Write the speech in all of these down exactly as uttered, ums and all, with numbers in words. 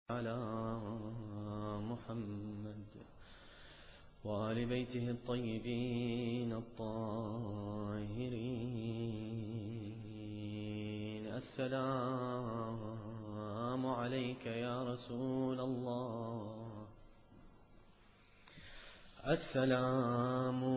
على محمد وآل بيته الطيبين الطاهرين. السلام عليك يا رسول الله، السلام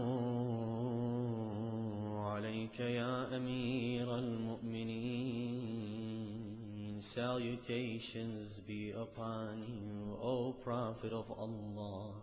عليك يا أمير المؤمنين. Salutations be upon you, O Prophet of Allah.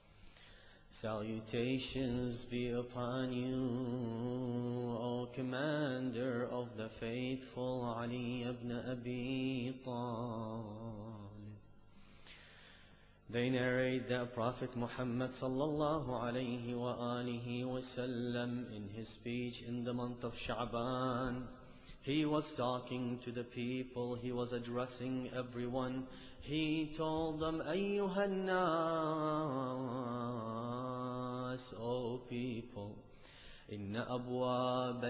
Salutations be upon you, O Commander of the Faithful, Ali ibn Abi Talib. They narrate that Prophet Muhammad sallallahu alayhi wa alihi wa sallam, in his speech in the month of Sha'ban, he was talking to the people, he was addressing everyone. He told them, Ayyuhan nas, O people, Inna abwab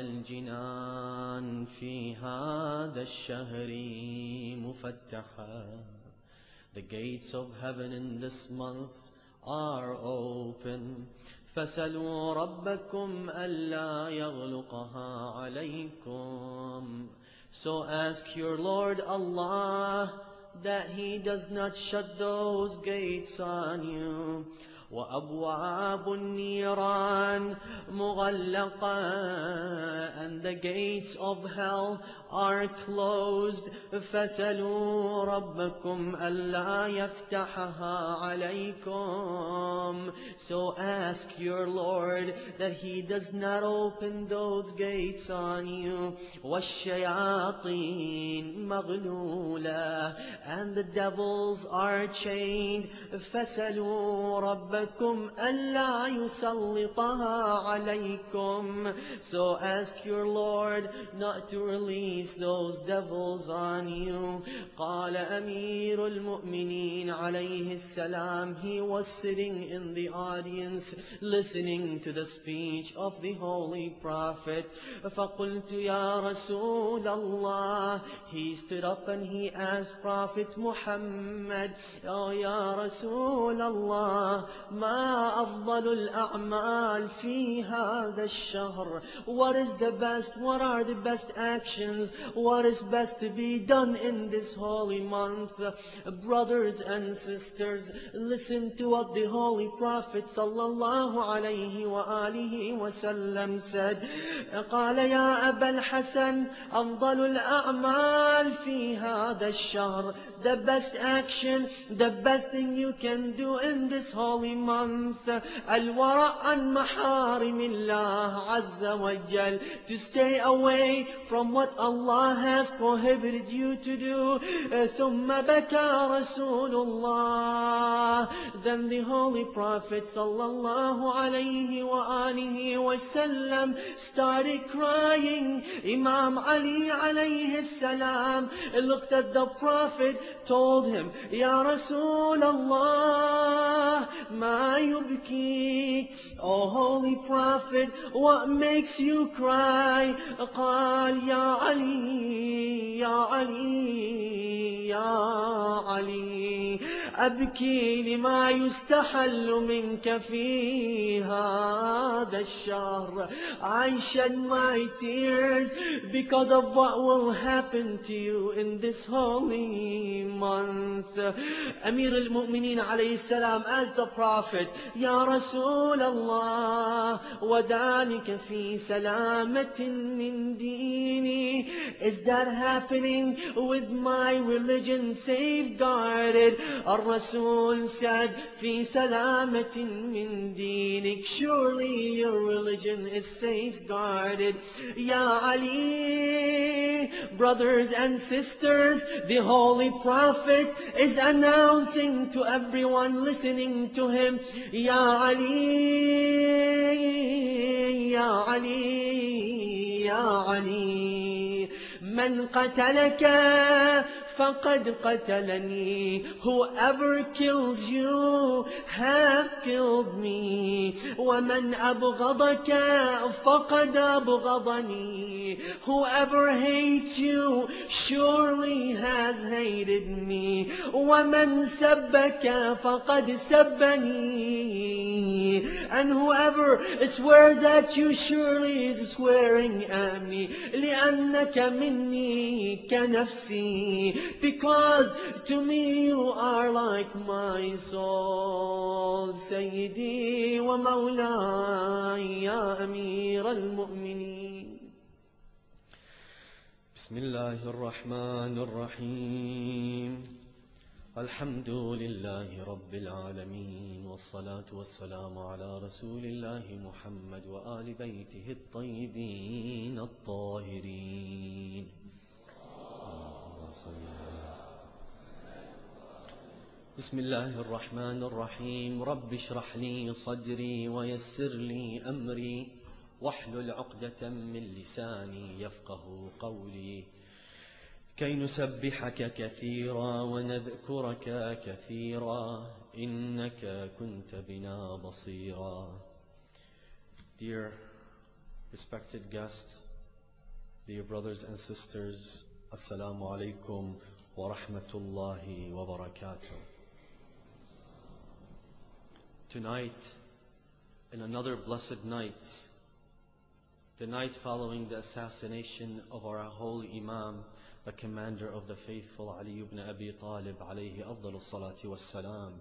al-jinan fi hadha ash-shahri mufattaha. The gates of heaven in this month are open. فَسَلُوا رَبَّكُمْ أَلَّا يَغْلُقَهَا عَلَيْكُمْ. So ask your Lord Allah that He does not shut those gates on you. وَأَبْوَابُ النِّيرَانِ مُغَلَّقَةً. And the gates of hell are closed. فَسَلُوا رَبَّكُمْ أَلَّا يَفْتَحَهَا عَلَيْكُمْ. So ask your Lord that He does not open those gates on you. وَالشَّيَاطِينَ مَغْلُولَةً. And the devils are chained. فَسَلُوا رَبَّكُمْ أَلَّا يُسَلِّطَهَا عَلَيْكُمْ. So ask your Lord not to release those devils on you. قال أمير المؤمنين عليه السلام. He was sitting in the audience listening to the speech of the Holy Prophet. فقلت يا رسول الله. He stood up and he asked Prophet Muhammad, Oh ya Rasul Allah, ما أفضل الأعمال في هذا الشهر. What is the best, what are the best actions, what is best to be done in this holy month? Brothers and sisters, listen to what the Holy Prophet sallallahu alayhi wa alihi wa sallam said. قال يا أبا الحسن أفضل الأعمال في هذا الشهر. The best action, the best thing you can do in this holy month, الورع عن محارم الله عز وجل. To stay away from what Allah has prohibited you to do. ثم بكى رسول الله. Then the Holy Prophet sallallahu alayhi wa alihi wa sallam started crying. Imam Ali alayhi salam looked at the Prophet, told him, Ya Rasul Allah, ma yubki. O Holy Prophet, what makes you cry? قال يا علي يا علي يا علي أبكي لما يستحل منك في هذا الشهر. I shed my tears because of what will happen to you in this holy month. Amir al-Mu'mineen alayhi salam asked the Prophet, Ya Rasul Allah, وَذَلِكَ فِي سَلَامَةٍ مِّن دِينِي. Is that happening with my religion safeguarded? Ar-Rasul said, في سَلَامَةٍ مِّن دِينِك. Surely your religion is safeguarded. Ya Ali, brothers and sisters, the Holy Prophet is announcing to everyone listening to him, Ya Ali, Ya Ali, Ya Ali, من قتلك فقد قتلني. Whoever kills you has killed me. ومن أبغضك فقد أبغضني. Whoever hates you surely has hated me. ومن سبك فقد سبني. And whoever swears at you surely is swearing at me. لأنك مني كنفسي. Because to me you are like my soul. سيدي ومولاي يا أمير المؤمنين. بسم الله الرحمن الرحيم. الحمد لله رب العالمين، والصلاة والسلام على رسول الله محمد وآل بيته الطيبين الطاهرين. بسم الله الرحمن الرحيم. رب اشرح لي صدري ويسر لي أمري واحلل عقدة من لساني يفقه قولي كي نسبحك كثيرا ونذكرك كثيرا إنك كنت بنا بصيرا. Dear respected guests, dear brothers and sisters, Assalamu alaikum wa rahmatullahi wa barakatuh. Tonight, in another blessed night, the night following the assassination of our holy Imam, the commander of the faithful, Ali ibn Abi Talib alayhi afdal salati wassalam,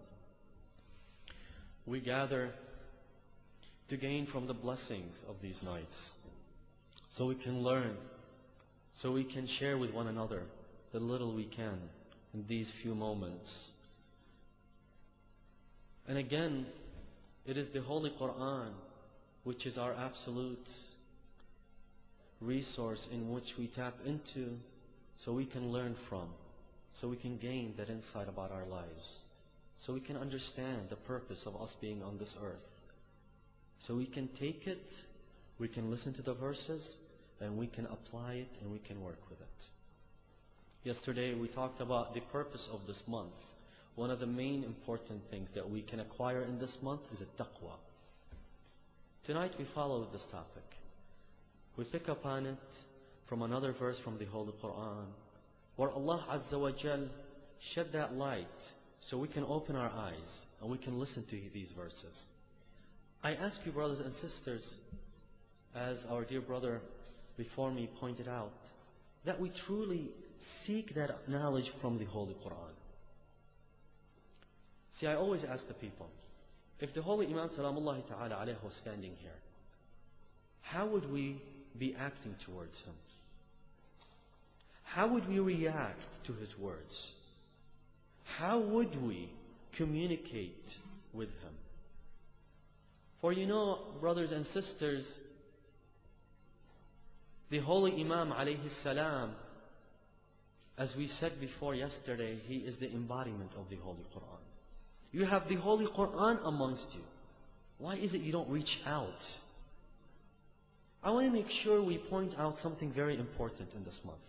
we gather to gain from the blessings of these nights, so we can learn, so we can share with one another the little we can in these few moments. And again, it is the Holy Quran which is our absolute resource in which we tap into, so we can learn from, so we can gain that insight about our lives, so we can understand the purpose of us being on this earth. So we can take it, we can listen to the verses, and we can apply it and we can work with it. Yesterday we talked about the purpose of this month. One of the main important things that we can acquire in this month is a taqwa. Tonight we follow this topic. We pick up on it from another verse from the Holy Quran, where Allah Azza wa Jal shed that light so we can open our eyes and we can listen to these verses. I ask you, brothers and sisters, as our dear brother before me pointed out, that we truly seek that knowledge from the Holy Quran. See, I always ask the people, if the Holy Imam Salamullahi Ta'ala alayhi was standing here, how would we be acting towards him? How would we react to his words? How would we communicate with him? For you know, brothers and sisters, the Holy Imam alayhi salam, as we said before yesterday, he is the embodiment of the Holy Quran. You have the Holy Quran amongst you. Why is it you don't reach out? I want to make sure we point out something very important in this month.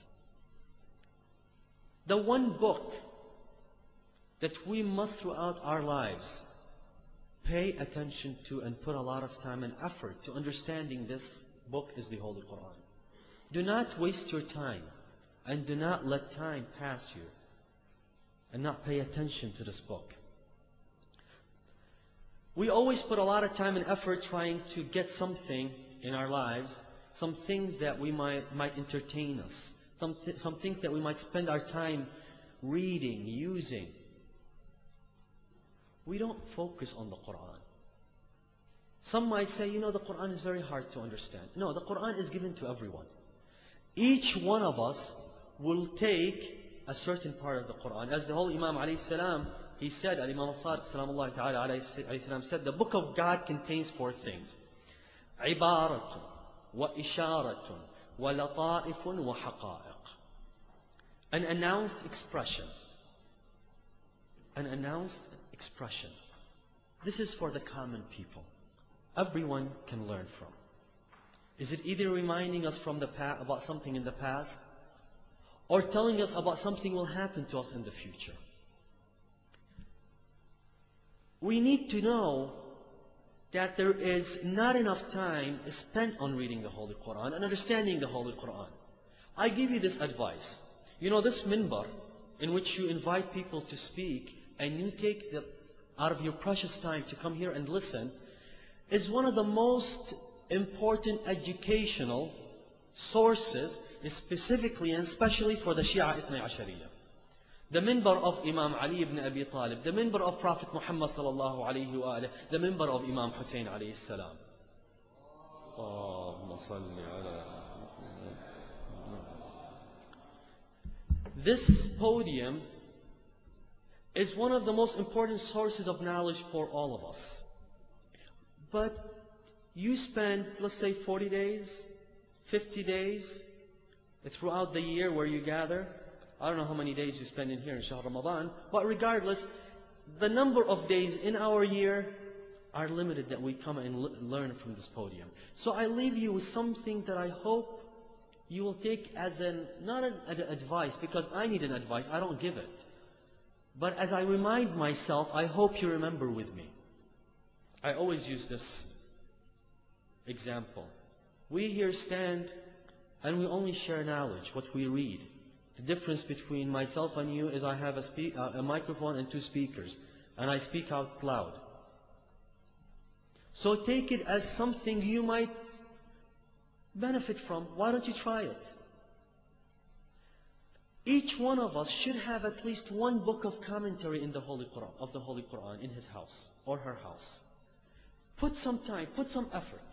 The one book that we must throughout our lives pay attention to and put a lot of time and effort to understanding this book is the Holy Quran. Do not waste your time and do not let time pass you and not pay attention to this book. We always put a lot of time and effort trying to get something in our lives, some things that we might, might entertain us, some, th some things that we might spend our time reading, using. We don't focus on the Quran. Some might say, you know, the Quran is very hard to understand. No, the Quran is given to everyone. Each one of us will take a certain part of the Quran. As the Holy Imam alayhi salam, he said, Al-Imam al-Sadiq salamullahi ta'ala alayhi salam said, the book of God contains four things. عبارة وإشارة ولطائف وحقائق. An announced expression. An announced expression. This is for the common people. Everyone can learn from. Is it either reminding us from the past about something in the past, or telling us about something will happen to us in the future. We need to know that there is not enough time spent on reading the Holy Quran and understanding the Holy Quran. I give you this advice. You know, this minbar in which you invite people to speak and you take the, out of your precious time to come here and listen is one of the most important educational sources, specifically and especially for the Shia Ithnay Ashariya. The minbar of Imam Ali ibn Abi Talib, the minbar of Prophet Muhammad sallallahu alayhi wa alayhi, the minbar of Imam Hussein alayhi salam. Allahumma salli ala. This podium is one of the most important sources of knowledge for all of us. But you spend, let's say, forty days, fifty days throughout the year where you gather. I don't know how many days you spend in here in Shahr Ramadan, but regardless, the number of days in our year are limited that we come and learn from this podium. So I leave you with something that I hope you will take as an, not an, an advice, because I need an advice, I don't give it. But as I remind myself, I hope you remember with me. I always use this example. We here stand and we only share knowledge, what we read. The difference between myself and you is I have a, spe uh, a microphone and two speakers, and I speak out loud. So take it as something you might benefit from. Why don't you try it? Each one of us should have at least one book of commentary in the Holy Quran, of the Holy Quran in his house or her house. Put some time, put some effort.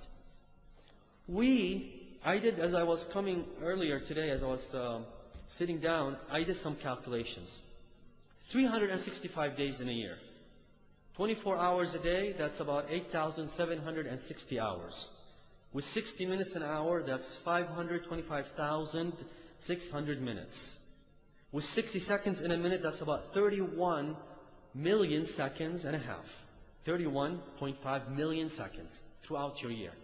We, I did as I was coming earlier today, as I was uh, sitting down, I did some calculations. three hundred sixty-five days in a year. twenty-four hours a day, that's about eight thousand seven hundred sixty hours. With sixty minutes an hour, that's five hundred twenty-five thousand six hundred minutes. With sixty seconds in a minute, that's about thirty-one million seconds and a half. thirty-one point five million seconds throughout your year.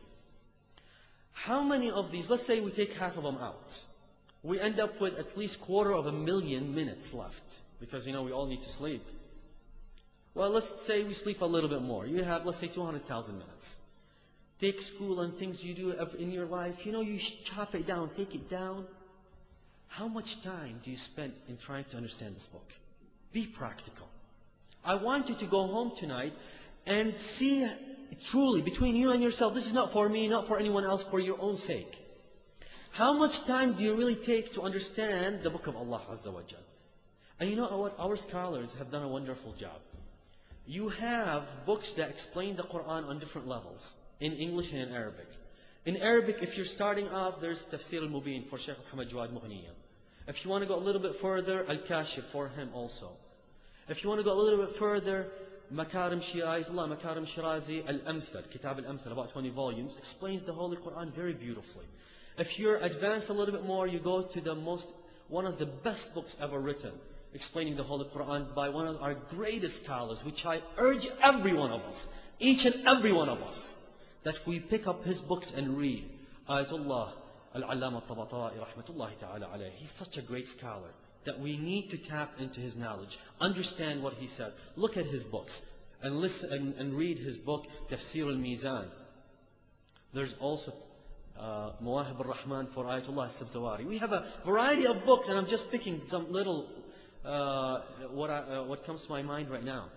How many of these, let's say we take half of them out. We end up with at least quarter of a million minutes left. Because, you know, we all need to sleep. Well, let's say we sleep a little bit more. You have, let's say, two hundred thousand minutes. Take school and things you do in your life. You know, you chop it down, take it down. How much time do you spend in trying to understand this book? Be practical. I want you to go home tonight and see truly between you and yourself. This is not for me, not for anyone else, for your own sake. How much time do you really take to understand the book of Allah Azza wa Jal? And you know what? Our scholars have done a wonderful job. You have books that explain the Quran on different levels, in English and in Arabic. In Arabic, if you're starting off, there's Tafsir al-Mubin for Shaykh Muhammad Jawad Mughniya. If you want to go a little bit further, Al-Kashif for him also. If you want to go a little bit further, Makarim Shirazi, Allah Makarim Shirazi, Al-Amthal, Kitab Al-Amthal, about twenty volumes, explains the Holy Quran very beautifully. If you're advanced a little bit more, you go to the most, one of the best books ever written, explaining the Holy Quran by one of our greatest scholars, which I urge every one of us, each and every one of us, that we pick up his books and read. Ayatullah Al-Allama Al-Tabata'i Rahmatullahi Ta'ala alayhi. He's such a great scholar that we need to tap into his knowledge, understand what he says, look at his books, and listen and, and read his book, Tafsir al-Mizan. There's also uh, Mawahib al-Rahman for Ayatullah al-Sabzawari. We have a variety of books, and I'm just picking some little, uh, what, I, uh, what comes to my mind right now.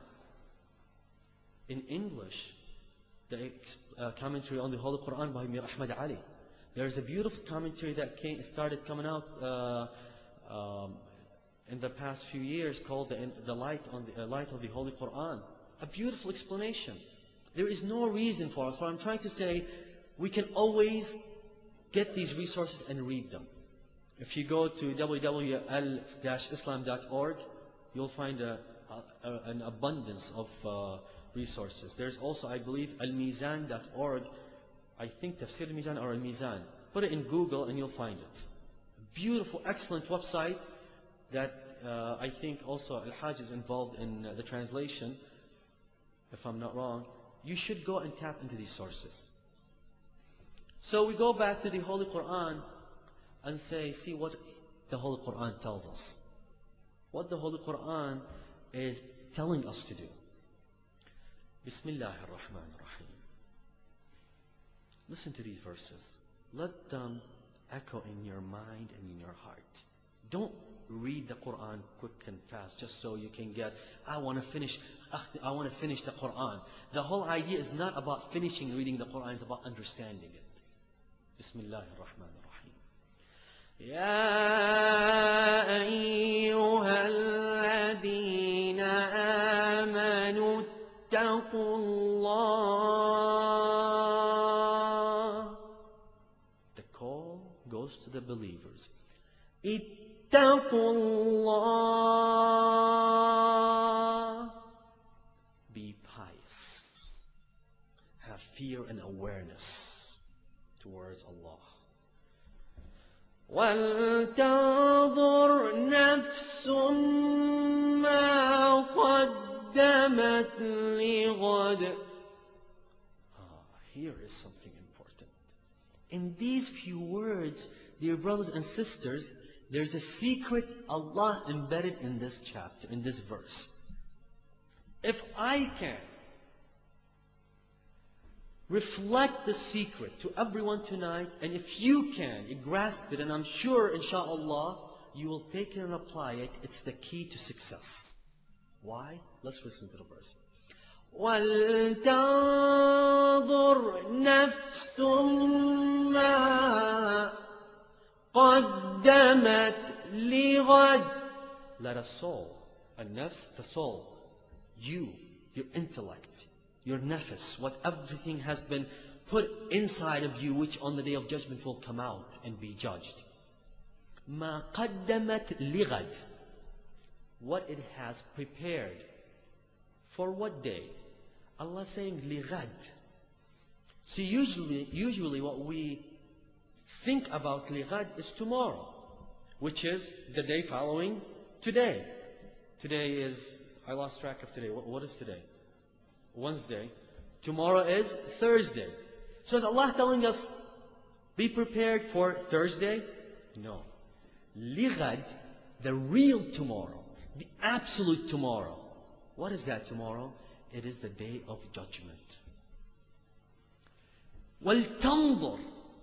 In English, the uh, commentary on the Holy Quran by Mir Ahmad Ali. There's a beautiful commentary that came, started coming out uh, um, in the past few years called the, the, light, on the uh, light of the Holy Quran. A beautiful explanation. There is no reason for us. What I'm trying to say, we can always get these resources and read them. If you go to w w w dot al islam dot org, you'll find a, a, a, an abundance of uh, resources. There's also, I believe, al mizan dot org. I think Tafsir al-Mizan or al-Mizan. Put it in Google and you'll find it. Beautiful, excellent website that uh, I think also Al-Hajj is involved in uh, the translation, if I'm not wrong. You should go and tap into these sources. So we go back to the Holy Quran and say, see what the Holy Quran tells us. What the Holy Quran is telling us to do. Bismillah ar-Rahman ar-Rahim. Listen to these verses. Let them echo in your mind and in your heart. Don't read the Quran quick and fast just so you can get, I want to finish, I want to finish the Quran. The whole idea is not about finishing reading the Quran, it's about understanding it. Bismillah ar-Rahman ar-Rahim. Ya ayyuhalladhina amanu ittaqullah. The call goes to the believers. Ittaqullah. Be pious. Have fear and awareness towards Allah. وَلْتَنظُرْ نَفْسٌ مَا قَدَّمَتْ لِغَدٍ. Ah, here is something important. In these few words, dear brothers and sisters, there's a secret Allah embedded in this chapter, in this verse. If I can reflect the secret to everyone tonight, and if you can, you grasp it, and I'm sure, inshaAllah, you will take it and apply it. It's the key to success. Why? Let's listen to the verse. وَلْتَنظُرْ نَفْسٌ مَا قَدَّمَتْ لِغَدٍ. Let a soul, a nafs, the soul, you, your intellect, your nafs, what everything has been put inside of you, which on the Day of Judgment will come out and be judged. مَا قَدَّمَتْ لِغَدٍ. What it has prepared. For what day? Allah is saying lighad. So usually, usually what we think about lighad is tomorrow, which is the day following today. Today is, I lost track of today. What, what is today? Wednesday. Tomorrow is Thursday. So is Allah telling us, be prepared for Thursday? No. Lighad, the real tomorrow, the absolute tomorrow. What is that tomorrow? It is the Day of Judgment. وَلْتَنظُرْ.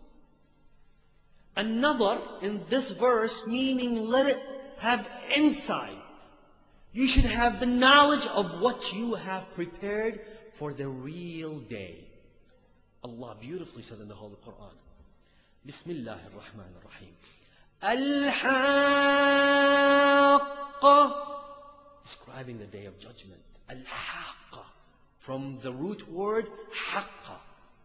Another in this verse, meaning let it have insight. You should have the knowledge of what you have prepared for the real day. Allah beautifully says in the Holy Quran. Bismillah ar-Rahman ar-Rahim. Al-Haqqa. Describing the Day of Judgment. Al-Haqqa. From the root word Haqqa.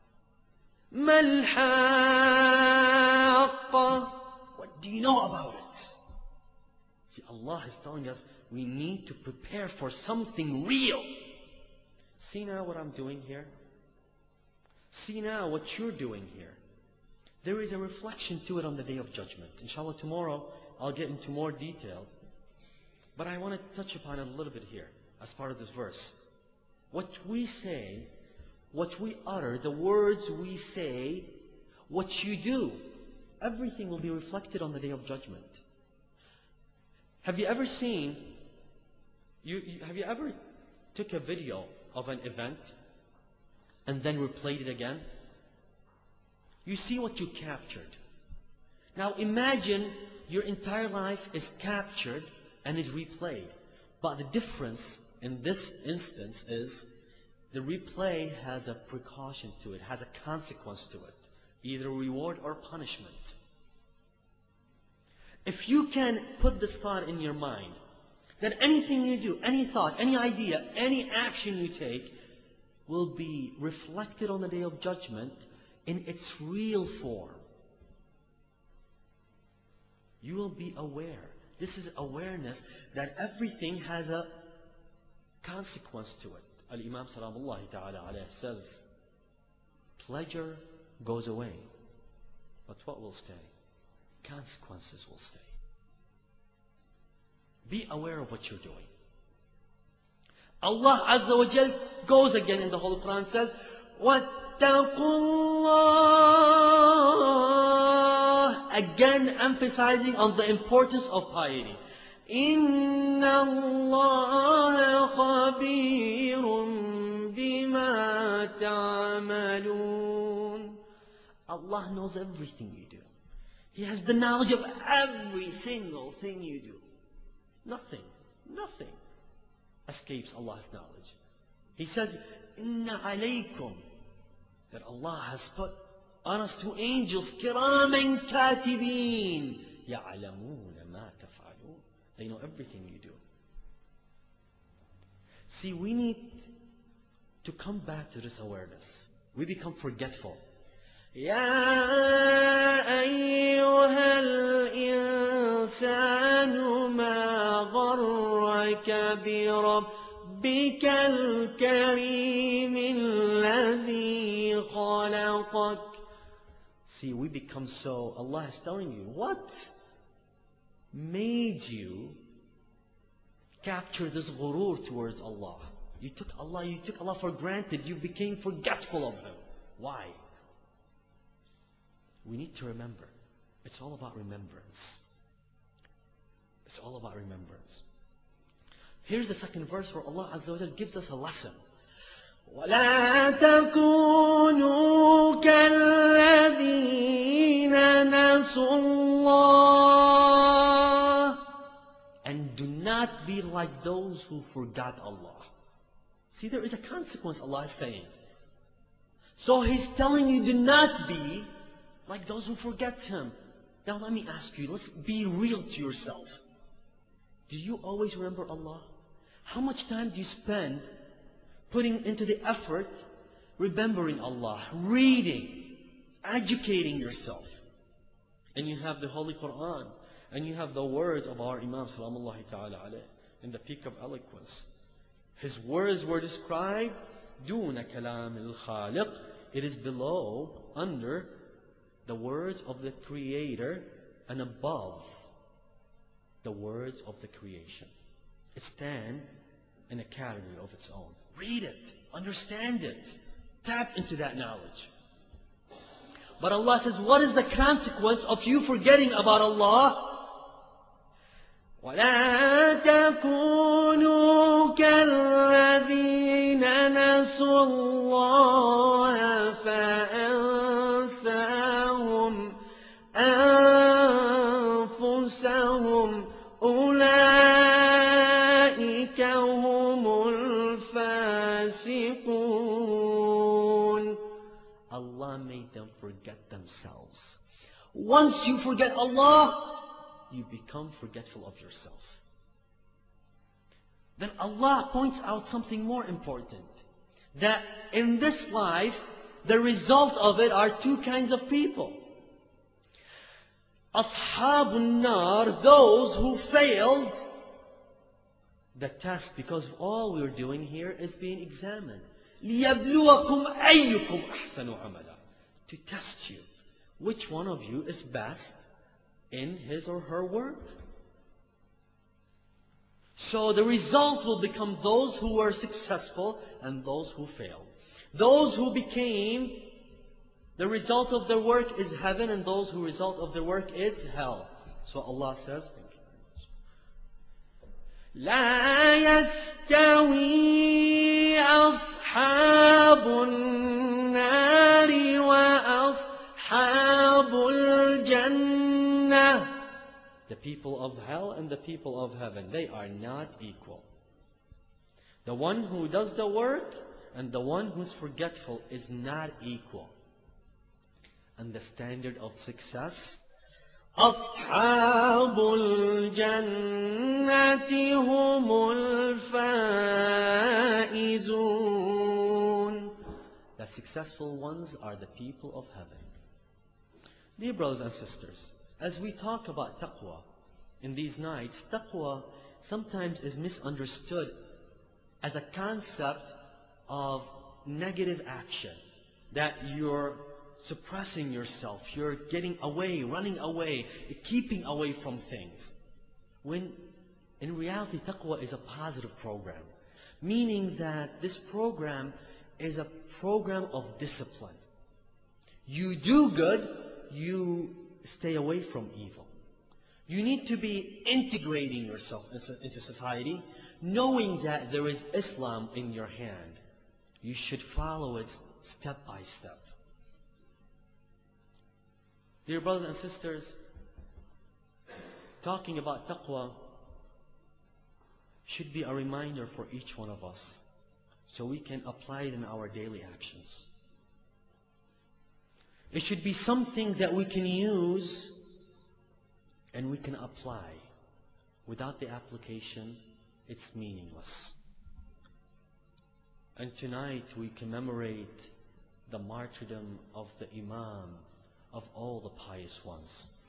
Mal-Haqqa. What do you know about it? See, Allah is telling us we need to prepare for something real. See now what I'm doing here? See now what you're doing here. There is a reflection to it on the Day of Judgment. Inshallah, tomorrow I'll get into more details. But I want to touch upon it a little bit here as part of this verse. What we say, what we utter, the words we say, what you do, everything will be reflected on the Day of Judgment. Have you ever seen, you, you, have you ever took a video of an event and then replayed it again? You see what you captured. Now imagine your entire life is captured and is replayed. But the difference in this instance is the replay has a precaution to it, has a consequence to it, either reward or punishment. If you can put this thought in your mind, that anything you do, any thought, any idea, any action you take will be reflected on the Day of Judgment in its real form. You will be aware. This is awareness that everything has a consequence to it. Al-Imam Salamullahi Ta'ala alayhi says, pleasure goes away, but what will stay? Consequences will stay. Be aware of what you're doing. Allah Azza wa Jal goes again in the Holy Quran and says, وَاتَّقُوا اللَّهَ. again emphasizing on the importance of piety. إِنَّ اللَّهَ خَبِيرٌ بِمَا تَعْمَلُونَ. Allah knows everything you do. He has the knowledge of every single thing you do. Nothing, nothing escapes Allah's knowledge. He says, Inna alaykum, that Allah has put on us two angels, kiraman katibin, ya'alamoon ma taf'aloon. They know everything you do. See, we need to come back to this awareness. We become forgetful. يا أيها الإنسان ما غرك بربك الكريم الذي خلقك. See, we become so, Allah is telling you, what made you capture this ghurur towards Allah? You took Allah, you took Allah for granted. You became forgetful of Him. Why? We need to remember. It's all about remembrance. It's all about remembrance. Here's the second verse where Allah Azza wa Jalla gives us a lesson. وَلَا تَكُونُوا كَالَّذِينَ نَسُوا اللَّهَ. And do not be like those who forgot Allah. See, there is a consequence, Allah is saying. So He's telling you, do not be like those who forget Him. Now let me ask you, let's be real to yourself. Do you always remember Allah? How much time do you spend putting into the effort remembering Allah, reading, educating yourself? And you have the Holy Quran, and you have the words of our Imam Salamullahi Ta'ala alayh in the peak of eloquence. His words were described, دون كلام الخالق. It is below, under the words of the Creator, and above the words of the creation. It stands in a category of its own. Read it, understand it, tap into that knowledge. But Allah says, what is the consequence of you forgetting about Allah? وَلَا تَكُونُوا كَالَّذِينَ نَسُوا اللَّهَ فَأَنسَاهُمْ أَنفُسَهُمْ أُولَئِكَ هُمُ الْفَاسِقُونَ. Allah made them forget themselves. Once you forget Allah, you become forgetful of yourself. Then Allah points out something more important. That in this life, the result of it are two kinds of people. Ashabun nar, those who failed the test, because all we're doing here is being examined. لِيَبْلُوَكُمْ أَيُّكُمْ أَحْسَنُ عَمَلًا. To test you. Which one of you is best in his or her work? So the result will become those who were successful and those who failed. Those who became, the result of their work is heaven, and those who result of their work is hell. So Allah says, thank you very much. لا يستوي أصحاب النار وأصحاب الجنة. The people of hell and the people of heaven, they are not equal. The one who does the work and the one who's forgetful is not equal. And the standard of success, أصحاب الجنة هم الفائزون. The successful ones are the people of heaven. Dear brothers and sisters, as we talk about taqwa in these nights, taqwa sometimes is misunderstood as a concept of negative action. That you're suppressing yourself, you're getting away, running away, keeping away from things. When in reality, taqwa is a positive program. Meaning that this program is a program of discipline. You do good, you stay away from evil. You need to be integrating yourself into society, knowing that there is Islam in your hand. You should follow it step by step. Dear brothers and sisters, talking about taqwa should be a reminder for each one of us so we can apply it in our daily actions. It should be something that we can use and we can apply. Without the application, it's meaningless. And tonight we commemorate the martyrdom of the Imam of all the pious ones.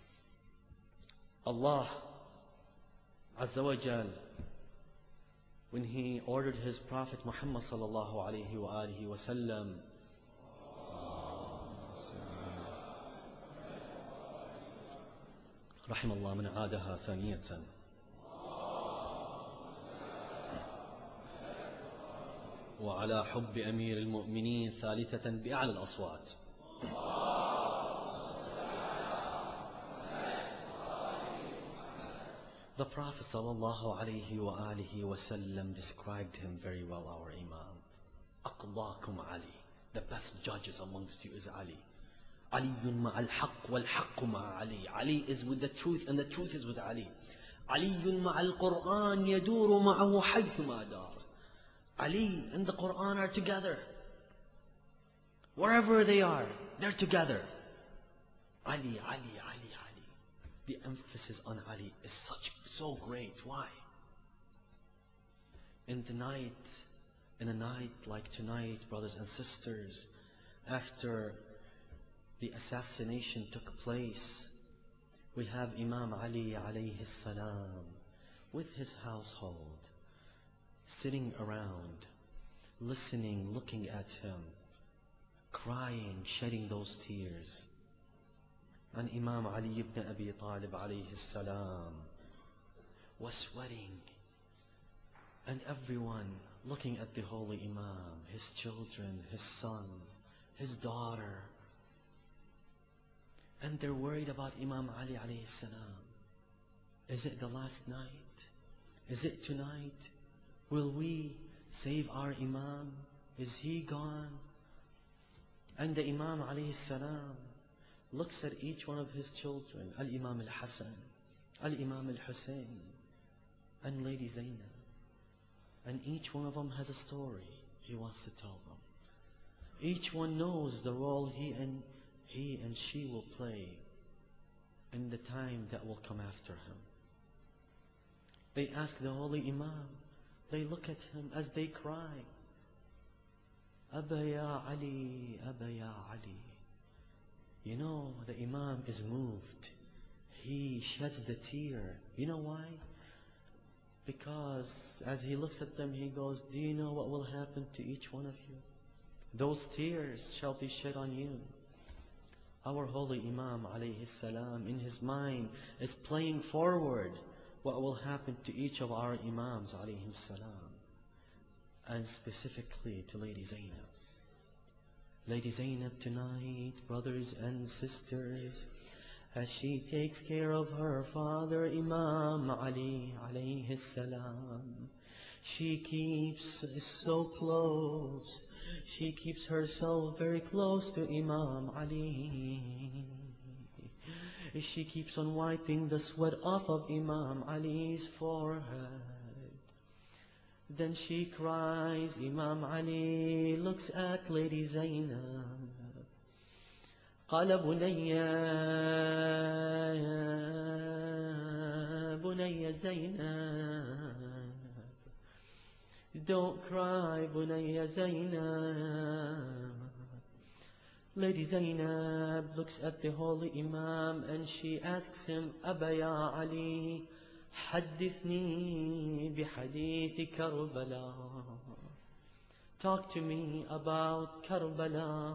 Allah Azza wa Jal, when He ordered His Prophet Muhammad sallallahu alayhi wa alihi wa sallam رحم الله من عادها ثانية وعلى حب أمير المؤمنين ثالثة بأعلى الأصوات. The Prophet sallallahu alayhi wa alihi wa sallam described him very well, our Imam. أقضاكم Ali. The best judges amongst you is Ali. علي مع الحق والحق مع علي. Ali is with the truth and the truth is with Ali. علي مع القرآن يدور معه حيثما دار. Ali and the Quran are together. Wherever they are, they're together. Ali, Ali, Ali, Ali. The emphasis on Ali is such so great. Why? In the night, in a night like tonight, brothers and sisters, after the assassination took place, we have Imam Ali alayhi salam with his household, sitting around, listening, looking at him, crying, shedding those tears. And Imam Ali ibn Abi Talib alayhi salam was sweating. And everyone looking at the holy Imam, his children, his sons, his daughter. And they're worried about Imam Ali alayhi salam. Is it the last night? Is it tonight? Will we save our Imam? Is he gone? And the Imam alayhi salam looks at each one of his children, Al-Imam al-Hasan, Al-Imam al-Hussein, and Lady Zainab. And each one of them has a story he wants to tell them. Each one knows the role he and he and she will play in the time that will come after him. They ask the holy Imam, they look at him as they cry, Abba ya Ali, Abba ya Ali. You know, the Imam is moved. He sheds the tear. You know why? Because as he looks at them, he goes, do you know what will happen to each one of you? Those tears shall be shed on you. Our holy Imam alayhi salam in his mind is playing forward what will happen to each of our Imams alayhi salam, and specifically to Lady Zainab. Lady Zainab tonight, brothers and sisters, as she takes care of her father Imam Ali alayhi salam, she keeps so close. She keeps herself very close to Imam Ali. She keeps on wiping the sweat off of Imam Ali's forehead. Then she cries. Imam Ali looks at Lady Zainab. قال بني بني زينب, don't cry, Bunayya Zainab. Lady Zainab looks at the holy Imam and she asks him, Abba ya Ali, حدثني بحديث كربلاء. Talk to me about Karbala.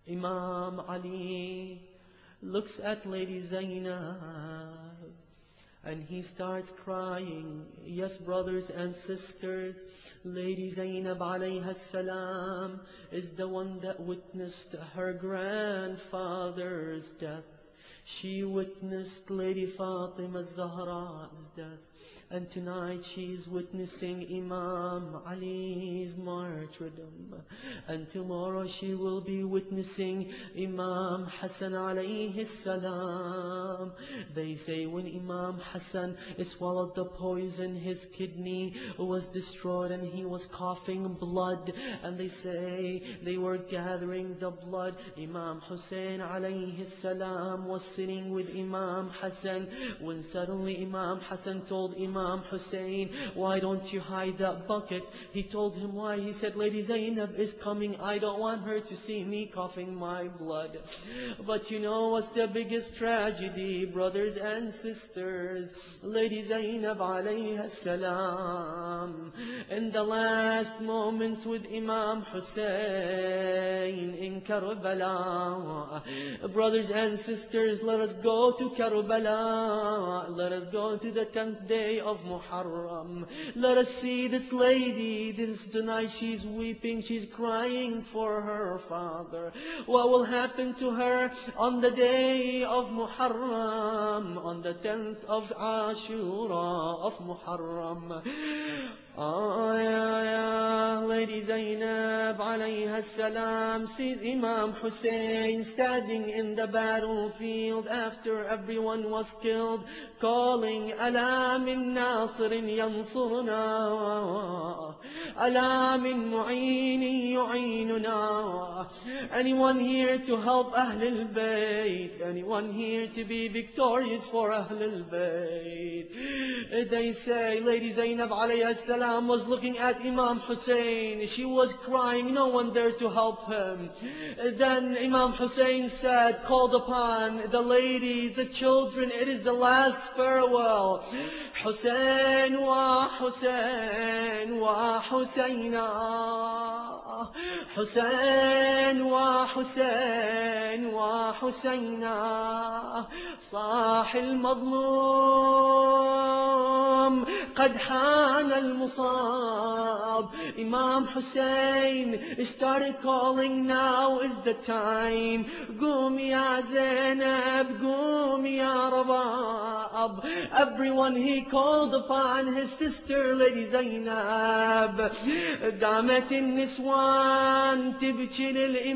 Imam Ali looks at Lady Zainab And he starts crying. Yes, brothers and sisters, Lady Zainab alayha salam is the one that witnessed her grandfather's death. She witnessed Lady Fatima Zahra's death. And tonight she's witnessing Imam Ali's martyrdom. And tomorrow she will be witnessing Imam Hassan alayhi salam. They say when Imam Hassan swallowed the poison, his kidney was destroyed and he was coughing blood. And they say they were gathering the blood. Imam Hussein alayhi salam was sitting with Imam Hassan when suddenly Imam Hassan told Imam Imam Hussein, why don't you hide that bucket? He told him why. He said, Lady Zainab is coming. I don't want her to see me coughing my blood. But you know what's the biggest tragedy, brothers and sisters? Lady Zainab alayha salam, in the last moments with Imam Hussein in Karbala. Brothers and sisters, let us go to Karbala. Let us go to the tenth day of Muharram. Let us see this lady. This tonight she's weeping, she's crying for her father. What will happen to her on the day of Muharram, on the tenth of Ashura of Muharram? Oh, yeah, yeah. Lady Zainab alayha salam sees Imam Hussein standing in the battlefield after everyone was killed, calling, Ala min nasirin yansurna, Ala min mu'ini yu'inuna. Anyone here to help Ahlul Bayt? Anyone here to be victorious for Ahlul Bayt? They say Lady Zainab alayha salam was looking at Imam Hussein. She was crying, no one there to help him. Then Imam Hussein said, called upon the ladies, the children, it is the last farewell. Hussein wa Hussein wa Husayna, Hussein wa Hussein wa Husayna, صاح المظلوم قد حان المصاب. Imam Hussein started calling, now is the time. قوم يا زينب, قوم يا رباب. Everyone he called upon his sister Lady Zainab. قامت النسوان تبكي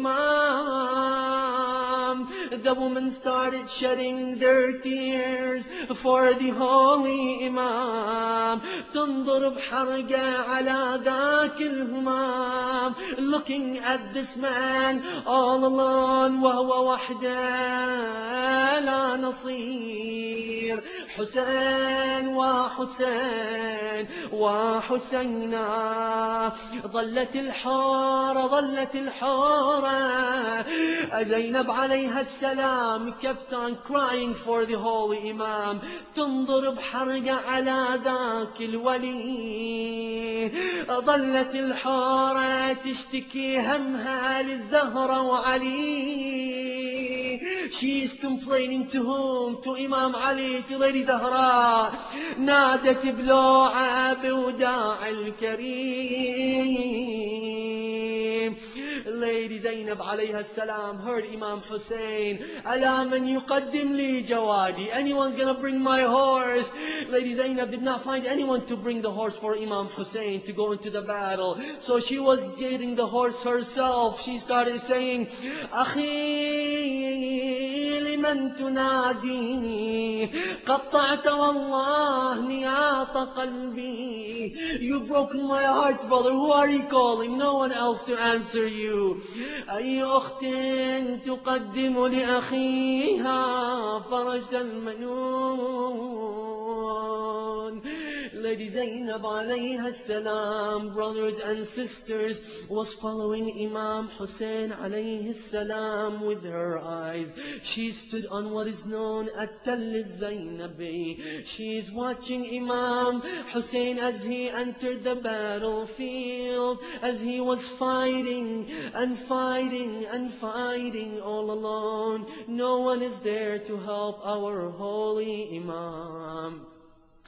للإمام. The women started shedding their tears for the holy Imam. تنظر بحرقة على ذاك الهمام, looking at this man all alone, وهو وحده لا نصير. حسين وحسين وحسينا. ظلت الحارة ظلت الحارة. زينب عليها السلام kept on crying for the holy Imam. تنظر بحرقة على ذاك الولي. ظلت الحارة تشتكي همها للزهرة وعلي. She is complaining to whom? To Imam Ali, to Lady Zahra. نادت بلوعة بوداع الكريم. Lady Zainab alayha salam heard Imam Hussein. Ala man yuqaddim li jawadi. Anyone's gonna bring my horse? Lady Zainab did not find anyone to bring the horse for Imam Hussein to go into the battle. So she was getting the horse herself. She started saying, Akhi liman tunadi, qatta'ta wallah niyata qalbi. You broke my heart, brother. Who are you calling? No one else to answer you. أي أخت تقدم لأخيها فرج المنون. Lady Zainab alayha salam, brothers and sisters, was following Imam Hussein alayhi salam with her eyes. She stood on what is known as Tall al-Zainabi. She is watching Imam Hussein as he entered the battlefield, as he was fighting and fighting and fighting all alone. No one is there to help our holy Imam.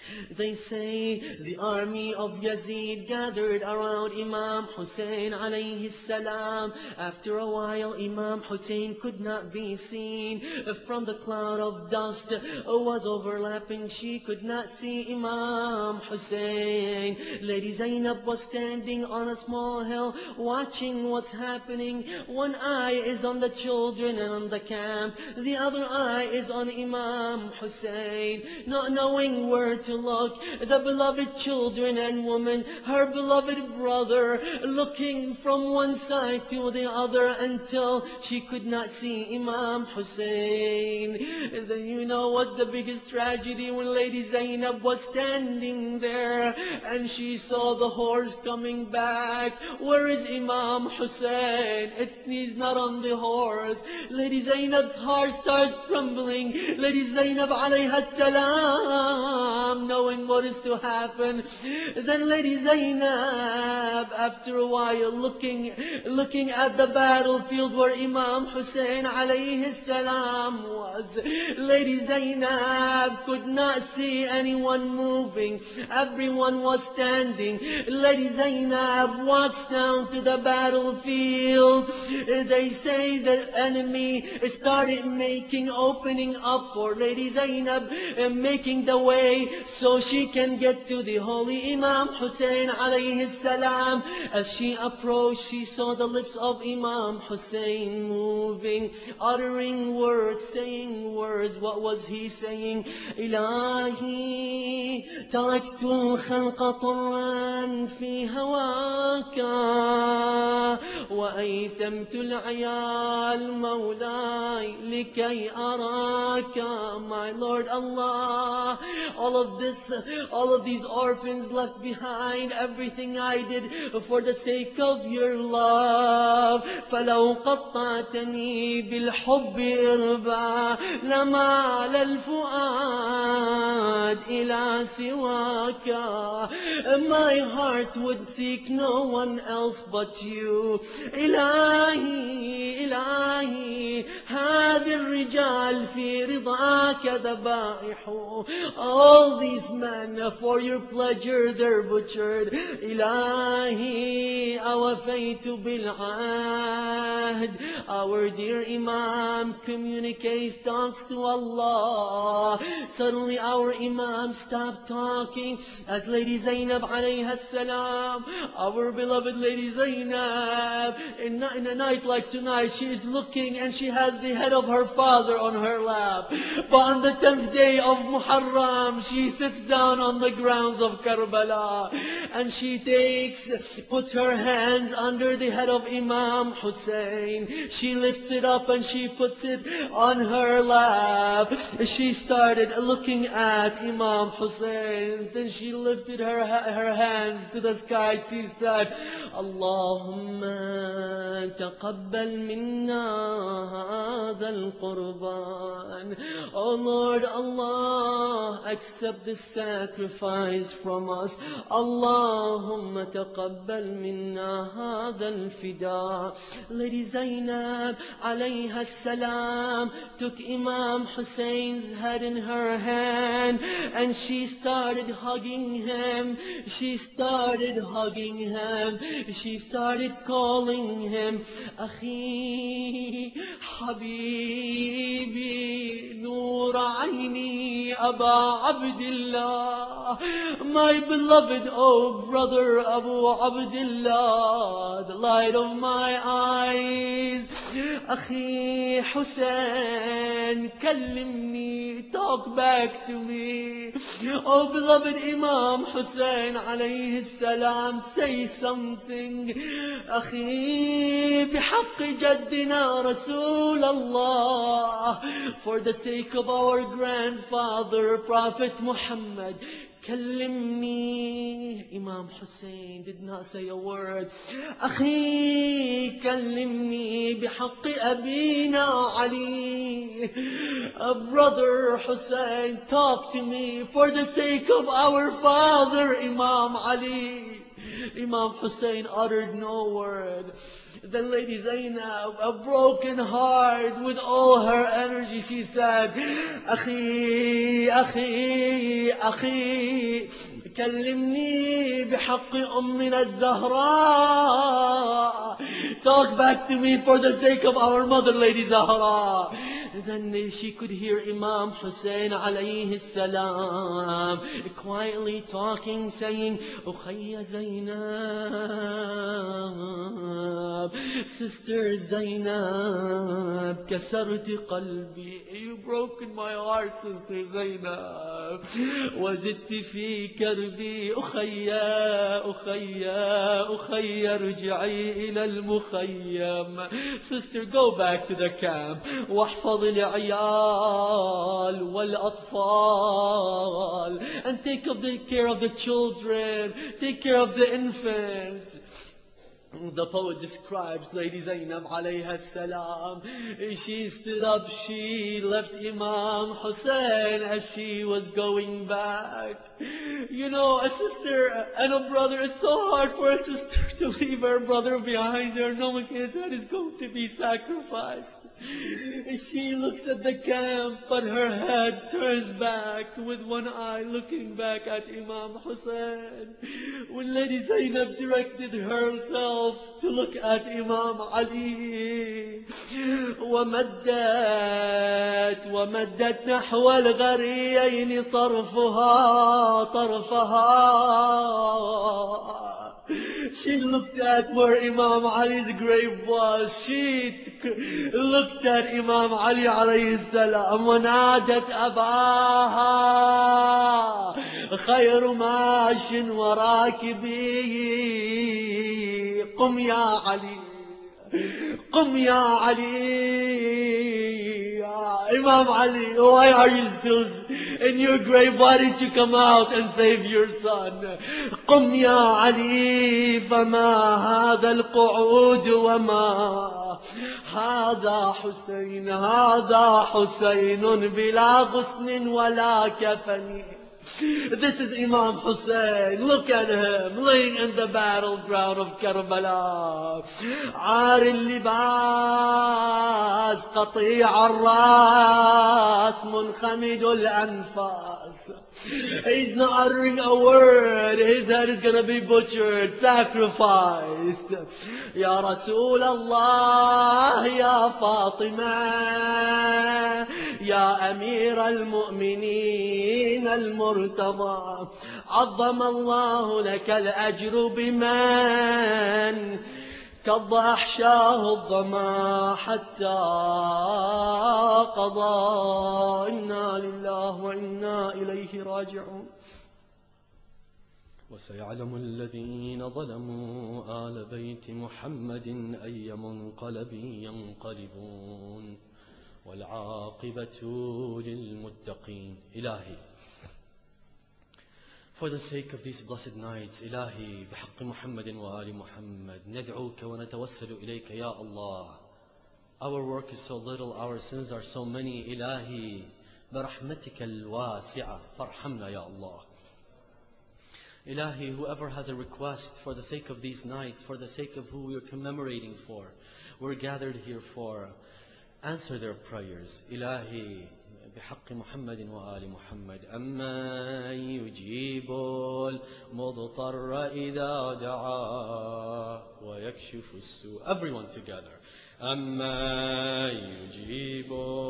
They say the army of Yazid gathered around Imam Hussein alayhi salam. After a while, Imam Hussein could not be seen. From the cloud of dust was overlapping. She could not see Imam Hussein. Lady Zainab was standing on a small hill watching what's happening. One eye is on the children and on the camp. The other eye is on Imam Hussein. Not knowing where to look, the beloved children and women, her beloved brother, looking from one side to the other until she could not see Imam Hussein. And then you know what the biggest tragedy, when Lady Zainab was standing there and she saw the horse coming back. Where is Imam Hussein? It, he's not on the horse. Lady Zainab's heart starts trembling. Lady Zainab alayha salam, knowing what is to happen. Then Lady Zainab, after a while, looking looking at the battlefield where Imam Hussein alayhi salam was, Lady Zainab could not see anyone moving. Everyone was standing. Lady Zainab walks down to the battlefield. They say the enemy started making, opening up for Lady Zainab, making the way so she can get to the holy Imam Hussein alayhi salam. As she approached, she saw the lips of Imam Hussein moving, uttering words, saying words. What was he saying? Ilahi, taraktu al-khalqa طرا في هواك وأيتمت العيال مولاي لكي أراك. My Lord Allah, all of this, all of these orphans left behind, everything I did for the sake of your love. فلو قطعتني بالحب إربا لمال الفؤاد إلى سواك. My heart would seek no one else but you. إلهي إلهي هذه الرجال في رضاك ذبائح. All these men for your pleasure they're butchered. إلهي أوفيت بالعهد. Our dear Imam communicates, talks to Allah. Suddenly our Imam stopped talking as Lady Zainab alayha salam, our beloved Lady Zainab, in, in a night like tonight, she is looking and she has the head of her father on her lap. But on the tenth day of Muharram, she sits down on the grounds of Karbala and she takes, puts her hands under the head of Imam Hussein. She lifts it up and she puts it on her lap. She started looking at Imam Hussein. Then she lifted her her hands to the sky. She said, Allahumma taqabbal minna hadha al-qurban. Oh Lord Allah, accept this sacrifice from us. Allahumma taqabbal minna hadha al-fida. Lady Zainab alayha salam took Imam Hussein's head in her hand and she started hugging him. She started hugging him. She started calling him Akhi, Habibi, Nur Aini, Aba Abdullah. My beloved, oh brother Abu Abdullah, the light of my eyes. Akhi Hussein, kallimni, talk back to me. Oh beloved Imam Hussein alayhi salam, say something. Akhi, bihaq jaddina Rasul Allah, for the sake of our grandfather Prophet Muhammad, كلمني. Imam Hussein did not say a word. أخي كلمني بحق أبينا علي. Brother Hussein, talk to me for the sake of our father Imam Ali. Imam Hussein uttered no word. Then Lady Zainab, a broken heart with all her energy, she said, أخي أخي أخي كلمني بحق أمنا الزهراء. Talk back to me for the sake of our mother, Lady Zahra. Then she could hear Imam Hussein alayhi salam quietly talking, saying, Ukhayya Zainab, Sister Zainab, kasarti qalbi, you broken my heart, Sister Zainab. Wazidti fi karbi, Ukhayya, Ukhayya, Ukhayya, ruj'i ila al-mukhayyam. Sister, go back to the camp. واحفظ العيال والأطفال, and take up the care of the children, take care of the infants. The poet describes Lady Zainab alayha salam. She stood up, she left Imam Hussein as she was going back. You know, a sister and a brother, it's so hard for a sister to leave her brother behind her, knowing his head is going to be sacrificed. She looks at the camp, but her head turns back with one eye looking back at Imam Hussein. When Lady Zainab directed herself to look at Imam Ali, ومدت ومدت نحو الغريين طرفها طرفها. She looked at where Imam Ali's grave was. She looked at Imam Ali alayhi salam ونادت أباها خير ماش وراكبي. قم يا علي، قم يا علي. Imam Ali, why are you still in your grave? Why didn't you come out and save your son? قم يا علي فما هذا القعود وما هذا حسين، هذا حسين بلا غصن ولا كفن. This is Imam Hussein. Look at him laying in the battleground of Karbala. عار اللباس قطيع الراس منخمد الأنفاس. He's not uttering a word. His head is going to be butchered, sacrificed. Ya Rasul Allah, Ya Fatima, Ya Amir al-Mu'mineen al-Murtada, عظم الله لك الأجر بمن كض أحشاه الظما حتى قضى. إنا لله وإنا إليه راجعون. وسيعلم الذين ظلموا آل بيت محمد أي منقلب ينقلبون والعاقبة للمتقين. إلهي, for the sake of these blessed nights, إلهي بحق محمد وآل محمد ندعوك ونتوسل إليك يا Allah. Our work is so little, our sins are so many. إلهي برحمتك الواسعة فارحمنا يا Allah. Ilahi, whoever has a request for the sake of these nights, for the sake of who we are commemorating for, we're gathered here for, answer their prayers. Ilahi, بحق محمد وآل محمد. أما يجيب المضطر إذا دعا ويكشف السوء. Everyone together. أما يجيب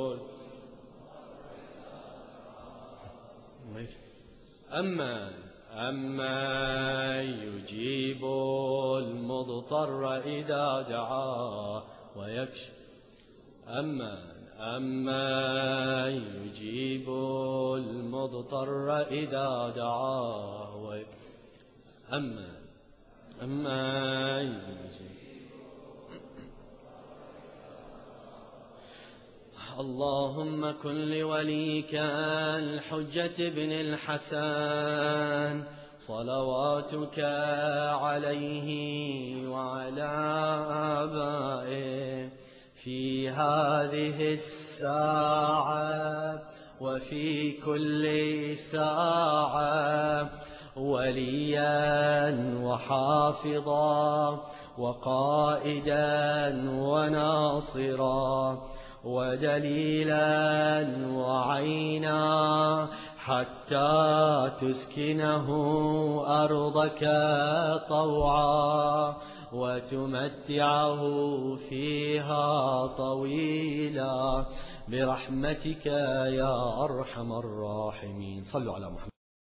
أما أما يجيب المضطر إذا دعا ويكشف. أما أما يجيب المضطر إذا دعا ويكشف. أما أما يجيب. اللهم كن لوليك الحجة بن الحسن صلواتك عليه وعلى آبائه في هذه الساعة وفي كل ساعة، وليا وحافظا وقائدا وناصرا ودليلا وعينا حتى تسكنه أرضك طوعا وتمتعه فيها طويلا برحمتك يا أرحم الراحمين. صلوا على محمد.